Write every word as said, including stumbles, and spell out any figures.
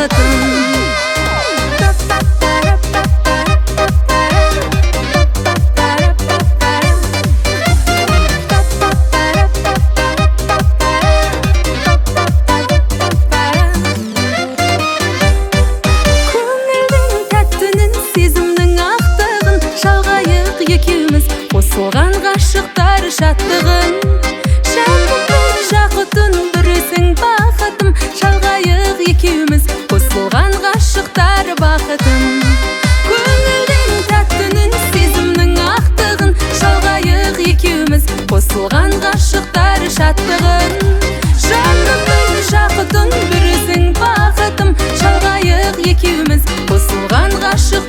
бақытым. Қосылған ғашықтар шаттығын, шаттықтың жақұтын бүрісің бақытым. Шалғайық екеуміз, қосылған ғашықтар бақытым. Көңілдің тәттінің, сезімнің ақтығын, шалғайық екеуміз, қосылған ғашықтар шаттығын. Шаттықтың жақұтын бүрісің бақытым. Шалғайық екеуміз, қосылған ғашықтар